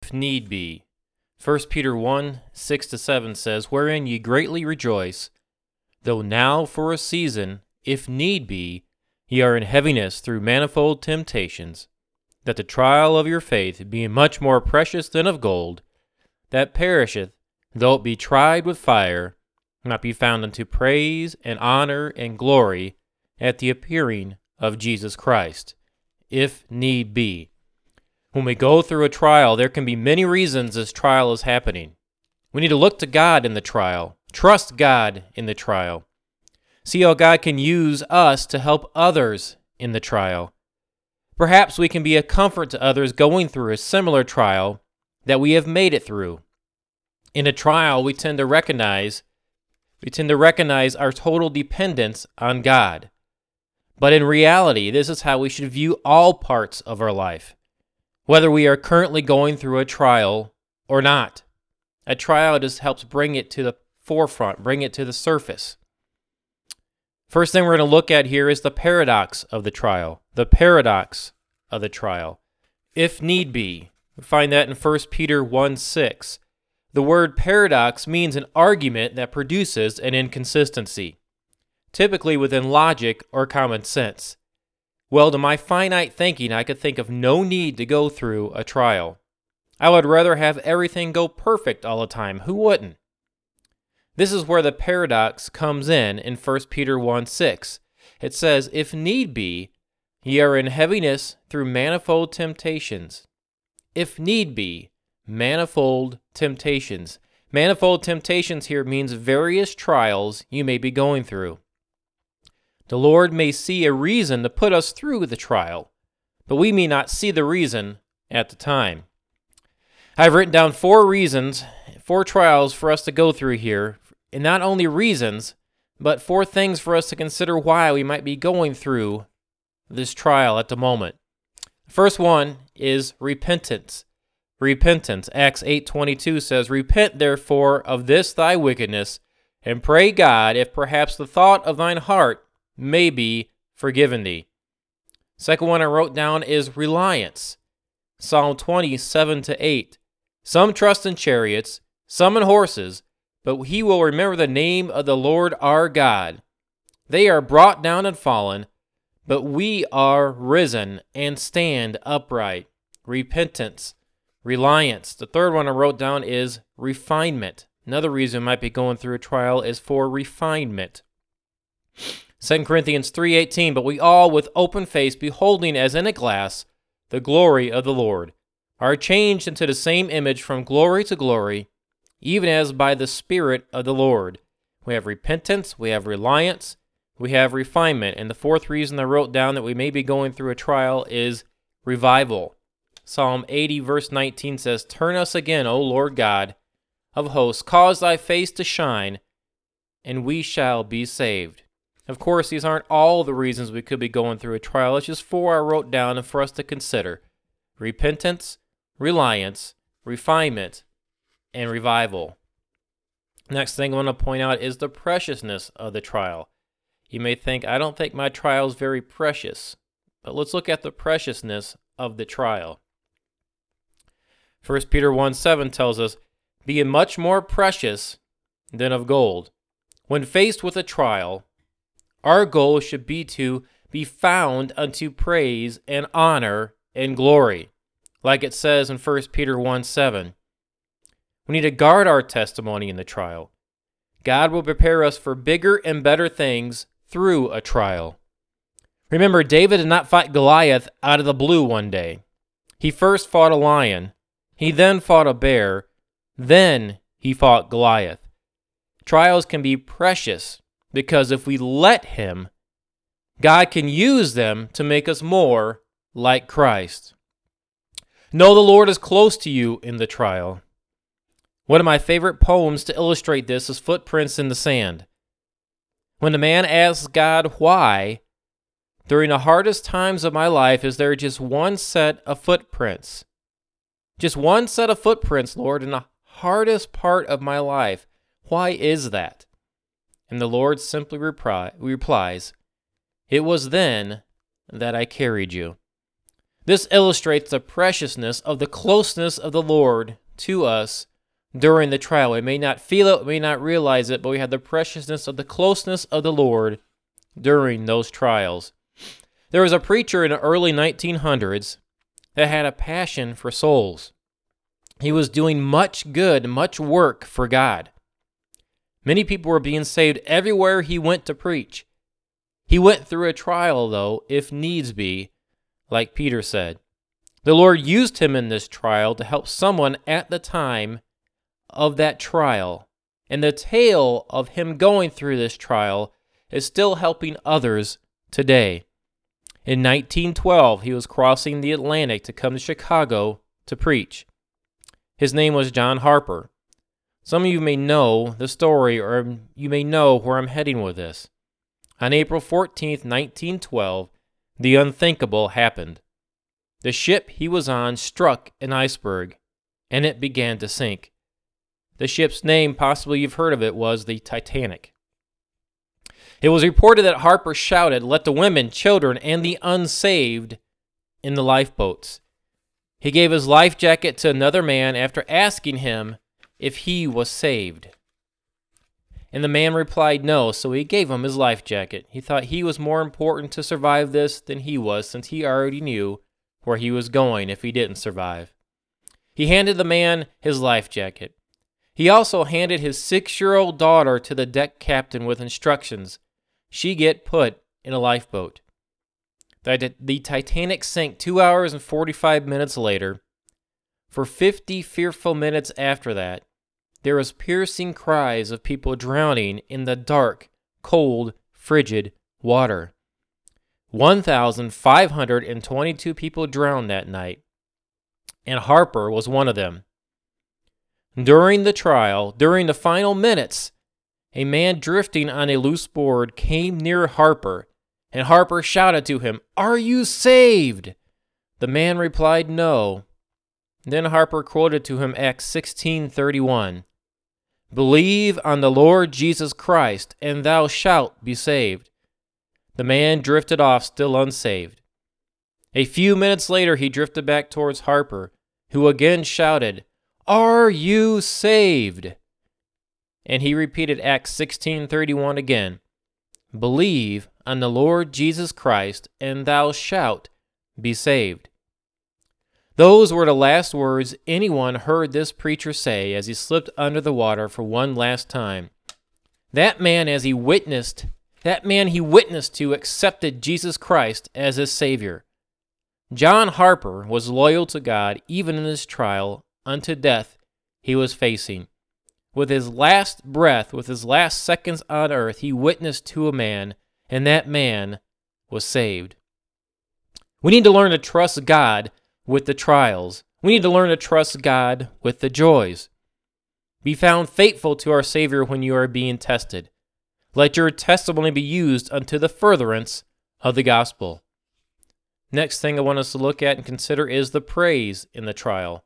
if need be. 1 Peter 1, 6-7 says, Wherein ye greatly rejoice, though now for a season, if need be, ye are in heaviness through manifold temptations, that the trial of your faith, being much more precious than of gold, that perisheth, though it be tried with fire, might be found unto praise and honor and glory at the appearing of Jesus Christ, if need be. When we go through a trial, there can be many reasons this trial is happening. We need to look to God in the trial, trust God in the trial, see how God can use us to help others in the trial. Perhaps we can be a comfort to others going through a similar trial that we have made it through. In a trial, we tend to recognize our total dependence on God. But in reality, this is how we should view all parts of our life, whether we are currently going through a trial or not. A trial just helps bring it to the forefront, bring it to the surface. First thing we're going to look at here is the paradox of the trial. The paradox of the trial. If need be. We find that in 1 Peter 1:6. The word paradox means an argument that produces an inconsistency, typically within logic or common sense. Well, to my finite thinking, I could think of no need to go through a trial. I would rather have everything go perfect all the time. Who wouldn't? This is where the paradox comes in 1 Peter 1:6. It says, If need be, ye are in heaviness through manifold temptations. If need be, manifold temptations. Manifold temptations here means various trials you may be going through. The Lord may see a reason to put us through the trial, but we may not see the reason at the time. I've written down 4 reasons, 4 trials for us to go through here, and not only reasons, but 4 things for us to consider why we might be going through this trial at the moment. First one is repentance. Repentance. Acts 8:22 says, Repent therefore of this thy wickedness, and pray God, if perhaps the thought of thine heart may be forgiven thee. Second one I wrote down is reliance. Psalm 20:7-8. Some trust in chariots, some in horses, but he will remember the name of the Lord our God. They are brought down and fallen, but we are risen and stand upright. Repentance. Reliance. The third one I wrote down is refinement. Another reason we might be going through a trial is for refinement. 2 Corinthians 3:18, But we all with open face, beholding as in a glass the glory of the Lord, are changed into the same image from glory to glory, even as by the Spirit of the Lord. We have repentance, we have reliance, we have refinement. And the fourth reason I wrote down that we may be going through a trial is revival. Psalm 80 verse 19 says, Turn us again, O Lord God of hosts, cause thy face to shine, and we shall be saved. Of course, these aren't all the reasons we could be going through a trial. It's just 4 I wrote down and for us to consider. Repentance, reliance, refinement, and revival. Next thing I want to point out is the preciousness of the trial. You may think, I don't think my trial is very precious. But let's look at the preciousness of the trial. 1 Peter 1:7 tells us, Being much more precious than of gold. When faced with a trial, our goal should be to be found unto praise and honor and glory, like it says in 1 Peter 1:7. We need to guard our testimony in the trial. God will prepare us for bigger and better things through a trial. Remember, David did not fight Goliath out of the blue one day. He first fought a lion. He then fought a bear. Then he fought Goliath. Trials can be precious because if we let him, God can use them to make us more like Christ. Know the Lord is close to you in the trial. One of my favorite poems to illustrate this is Footprints in the Sand. When the man asks God why, during the hardest times of my life, is there just one set of footprints? Just one set of footprints, Lord, in the hardest part of my life. Why is that? And the Lord simply replies, It was then that I carried you. This illustrates the preciousness of the closeness of the Lord to us during the trial. We may not feel it, we may not realize it, but we have the preciousness of the closeness of the Lord during those trials. There was a preacher in the early 1900s that had a passion for souls. He was doing much good, much work for God. Many people were being saved everywhere he went to preach. He went through a trial, though, if needs be, like Peter said. The Lord used him in this trial to help someone at the time of that trial. And the tale of him going through this trial is still helping others today. In 1912, he was crossing the Atlantic to come to Chicago to preach. His name was John Harper. Some of you may know the story, or you may know where I'm heading with this. On April 14th, 1912, the unthinkable happened. The ship he was on struck an iceberg, and it began to sink. The ship's name, possibly you've heard of it, was the Titanic. It was reported that Harper shouted, "Let the women, children, and the unsaved in the lifeboats." He gave his life jacket to another man after asking him if he was saved. And the man replied no, so he gave him his life jacket. He thought he was more important to survive this than he was, since he already knew where he was going if he didn't survive. He handed the man his life jacket. He also handed his 6-year-old daughter to the deck captain with instructions. She get put in a lifeboat. The Titanic sank 2 hours and 45 minutes later. For 50 fearful minutes after that, there was piercing cries of people drowning in the dark, cold, frigid water. 1,522 people drowned that night, and Harper was one of them. During the trial, during the final minutes, a man drifting on a loose board came near Harper, and Harper shouted to him, "Are you saved?" The man replied, "No." Then Harper quoted to him Acts 16:31. "Believe on the Lord Jesus Christ, and thou shalt be saved." The man drifted off still unsaved. A few minutes later, he drifted back towards Harper, who again shouted, "Are you saved?" And he repeated Acts 16:31 again. "Believe on the Lord Jesus Christ, and thou shalt be saved." Those were the last words anyone heard this preacher say as he slipped under the water for one last time. That man he witnessed to accepted Jesus Christ as his Savior. John Harper was loyal to God even in his trial unto death he was facing. With his last breath, with his last seconds on earth, he witnessed to a man, and that man was saved. We need to learn to trust God with the trials. We need to learn to trust God with the joys. Be found faithful to our Savior when you are being tested. Let your testimony be used unto the furtherance of the gospel. Next thing I want us to look at and consider is the praise in the trial.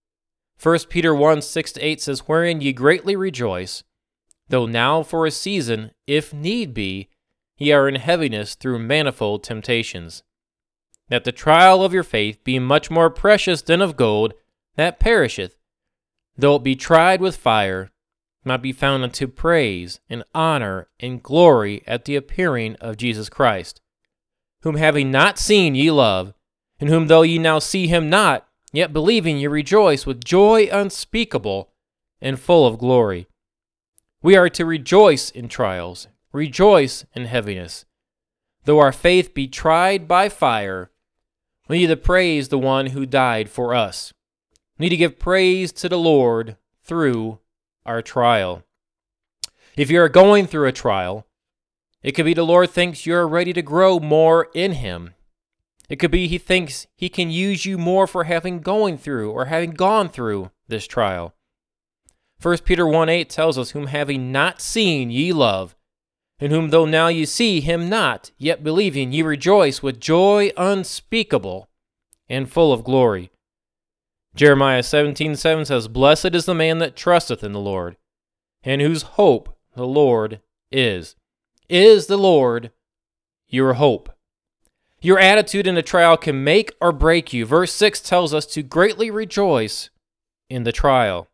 1 Peter 1:6-8 says, "Wherein ye greatly rejoice, though now for a season, if need be, ye are in heaviness through manifold temptations. That the trial of your faith, being much more precious than of gold, that perisheth, though it be tried with fire, might be found unto praise and honor and glory at the appearing of Jesus Christ, whom having not seen ye love, and whom though ye now see him not, yet believing ye rejoice with joy unspeakable and full of glory." We are to rejoice in trials, rejoice in heaviness. Though our faith be tried by fire, we need to praise the one who died for us. We need to give praise to the Lord through our trial. If you are going through a trial, it could be the Lord thinks you're ready to grow more in him. It could be he thinks he can use you more for having gone through this trial. 1 Peter 1:8 tells us, "Whom having not seen ye love, and whom though now ye see him not, yet believing ye rejoice with joy unspeakable and full of glory." Jeremiah 17:7 says, "Blessed is the man that trusteth in the Lord, and whose hope the Lord is." Is the Lord your hope? Your attitude in the trial can make or break you. Verse 6 tells us to greatly rejoice in the trial.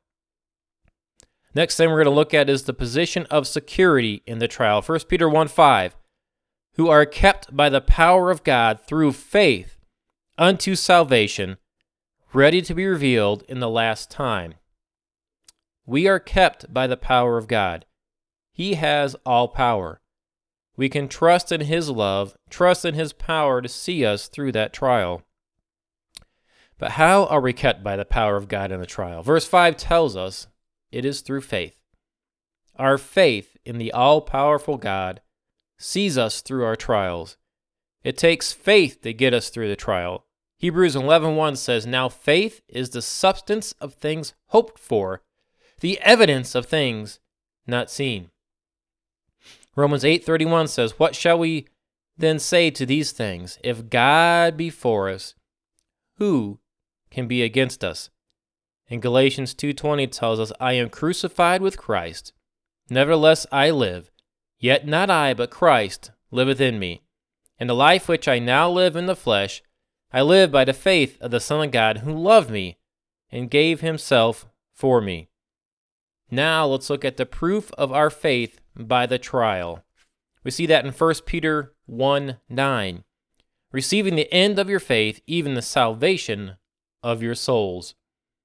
Next thing we're going to look at is the position of security in the trial. 1 Peter 1:5, who are kept by the power of God through faith unto salvation, ready to be revealed in the last time. We are kept by the power of God. He has all power. We can trust in His love, trust in His power to see us through that trial. But how are we kept by the power of God in the trial? Verse 5 tells us it is through faith. Our faith in the all-powerful God sees us through our trials. It takes faith to get us through the trial. Hebrews 11:1 says, "Now faith is the substance of things hoped for, the evidence of things not seen." Romans 8:31 says, "What shall we then say to these things? If God be for us, who can be against us?" And Galatians 2:20 tells us, "I am crucified with Christ. Nevertheless I live, yet not I, but Christ liveth in me. And the life which I now live in the flesh, I live by the faith of the Son of God, who loved me and gave Himself for me." Now let's look at the proof of our faith by the trial. We see that in 1 Peter 1:9, receiving the end of your faith, even the salvation of your souls.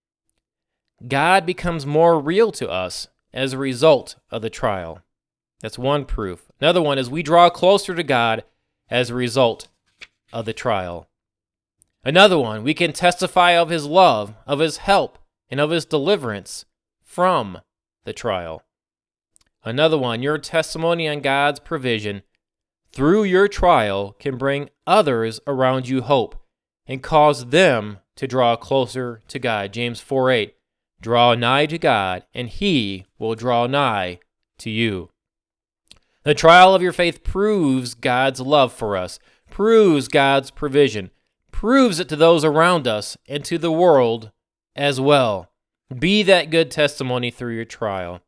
God becomes more real to us as a result of the trial. That's one proof. Another one is we draw closer to God as a result of the trial. Another one, we can testify of His love, of His help, and of His deliverance from the trial. Another one, your testimony on God's provision through your trial can bring others around you hope and cause them to draw closer to God. James 4:8, "Draw nigh to God, and He will draw nigh to you." The trial of your faith proves God's love for us, proves God's provision, proves it to those around us and to the world as well. Be that good testimony through your trial.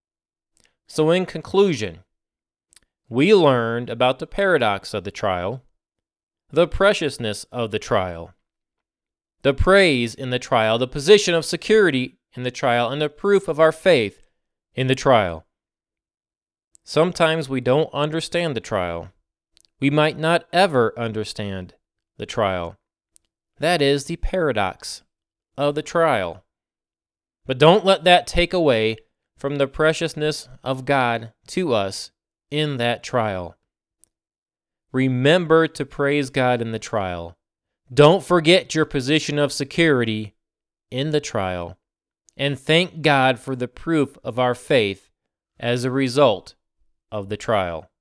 So in conclusion, we learned about the paradox of the trial, the preciousness of the trial, the praise in the trial, the position of security in the trial, and the proof of our faith in the trial. Sometimes we don't understand the trial. We might not ever understand the trial. That is the paradox of the trial. But don't let that take away from the preciousness of God to us in that trial. Remember to praise God in the trial. Don't forget your position of security in the trial. And thank God for the proof of our faith as a result of the trial.